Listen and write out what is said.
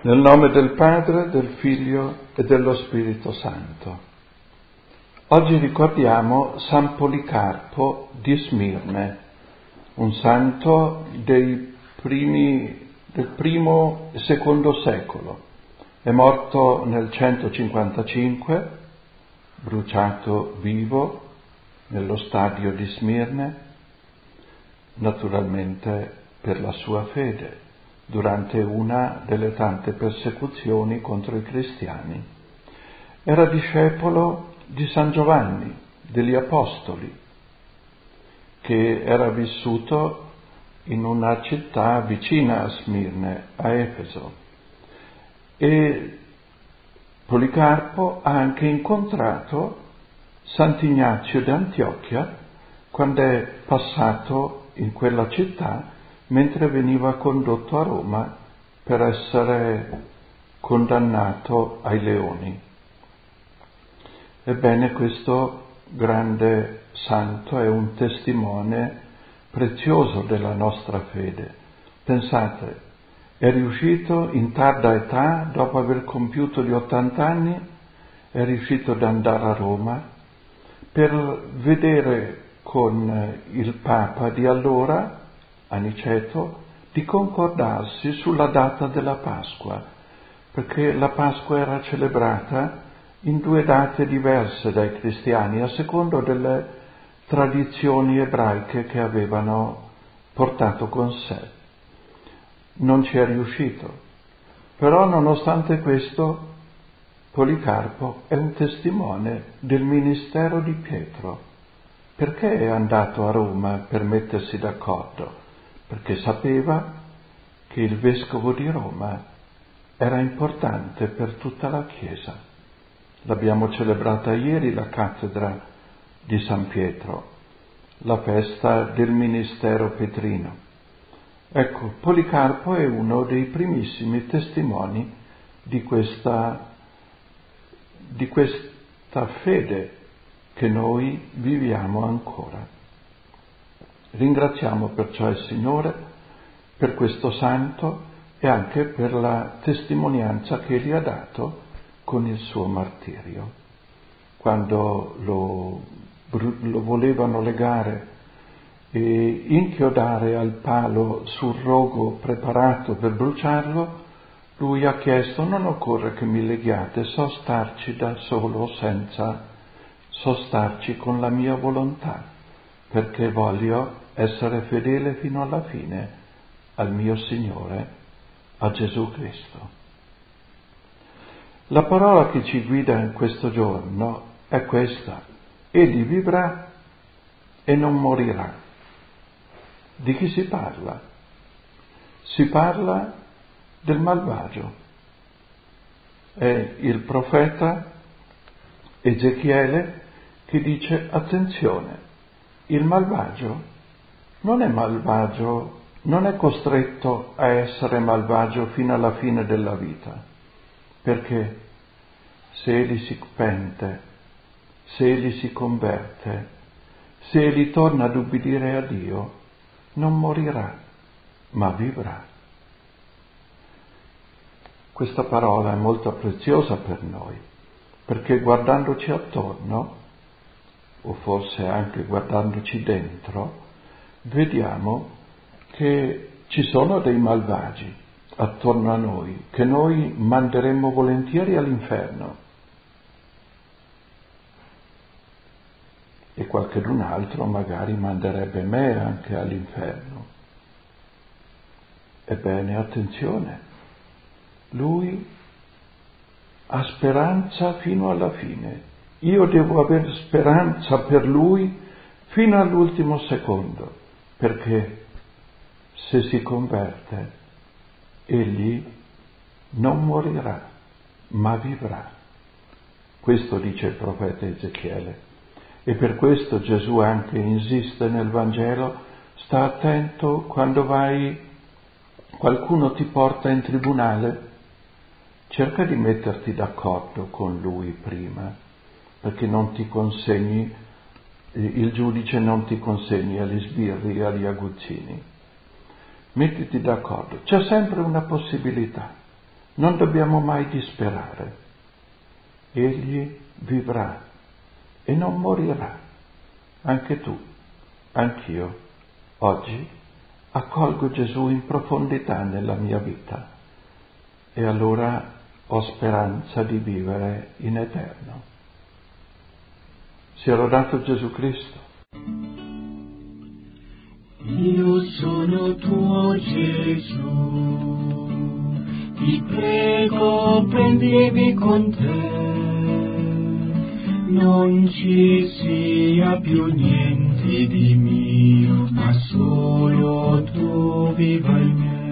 Nel nome del Padre, del Figlio e dello Spirito Santo. Oggi ricordiamo San Policarpo di Smirne, un santo del primo e secondo secolo. È morto nel 155, bruciato vivo nello stadio di Smirne, naturalmente per la sua fede, durante una delle tante persecuzioni contro i cristiani. Era discepolo di San Giovanni, degli Apostoli, che era vissuto in una città vicina a Smirne, a Efeso. E Policarpo ha anche incontrato Sant'Ignazio d'Antiochia quando è passato in quella città mentre veniva condotto a Roma per essere condannato ai leoni. Ebbene, questo grande santo è un testimone prezioso della nostra fede. Pensate, è riuscito in tarda età, dopo aver compiuto gli 80 anni, è riuscito ad andare a Roma per vedere con il Papa di allora, Aniceto, di concordarsi sulla data della Pasqua, perché la Pasqua era celebrata in due date diverse dai cristiani, a secondo delle tradizioni ebraiche che avevano portato con sé. Non ci è riuscito, però nonostante questo Policarpo è un testimone del ministero di Pietro. Perché è andato a Roma per mettersi d'accordo? Perché sapeva che il vescovo di Roma era importante per tutta la Chiesa. L'abbiamo celebrata ieri, la cattedra di San Pietro, la festa del ministero petrino. Ecco, Policarpo è uno dei primissimi testimoni di questa fede che noi viviamo ancora. Ringraziamo perciò il Signore per questo santo e anche per la testimonianza che gli ha dato con il suo martirio. Quando lo volevano legare e inchiodare al palo sul rogo preparato per bruciarlo, lui ha chiesto: non occorre che mi leghiate, so starci da solo, so starci con la mia volontà, perché voglio essere fedele fino alla fine al mio Signore, a Gesù Cristo. La parola che ci guida in questo giorno è questa: egli vivrà e non morirà. Di chi si parla? Si parla del malvagio. È il profeta Ezechiele che dice: attenzione, il malvagio non è malvagio, non è costretto a essere malvagio fino alla fine della vita, perché se egli si pente, se egli si converte, se egli torna ad ubbidire a Dio, non morirà, ma vivrà. Questa parola è molto preziosa per noi, perché guardandoci attorno, o forse anche guardandoci dentro, vediamo che ci sono dei malvagi attorno a noi, che noi manderemmo volentieri all'inferno. E qualcun altro magari manderebbe me anche all'inferno. Ebbene, attenzione, lui ha speranza fino alla fine. Io devo avere speranza per lui fino all'ultimo secondo, perché se si converte, egli non morirà, ma vivrà. Questo dice il profeta Ezechiele. E per questo Gesù anche insiste nel Vangelo: sta attento quando qualcuno ti porta in tribunale, cerca di metterti d'accordo con lui prima, perché non ti consegni, il giudice non ti consegni agli sbirri e agli aguzzini. Mettiti d'accordo, c'è sempre una possibilità, Non dobbiamo mai disperare. Egli vivrà e non morirà. Anche tu, anch'io, oggi accolgo Gesù in profondità nella mia vita e allora ho speranza di vivere in eterno. Sia lodato Gesù Cristo. Io sono tuo Gesù, ti prego prendimi con te, non ci sia più niente di mio, ma solo tu viva in me.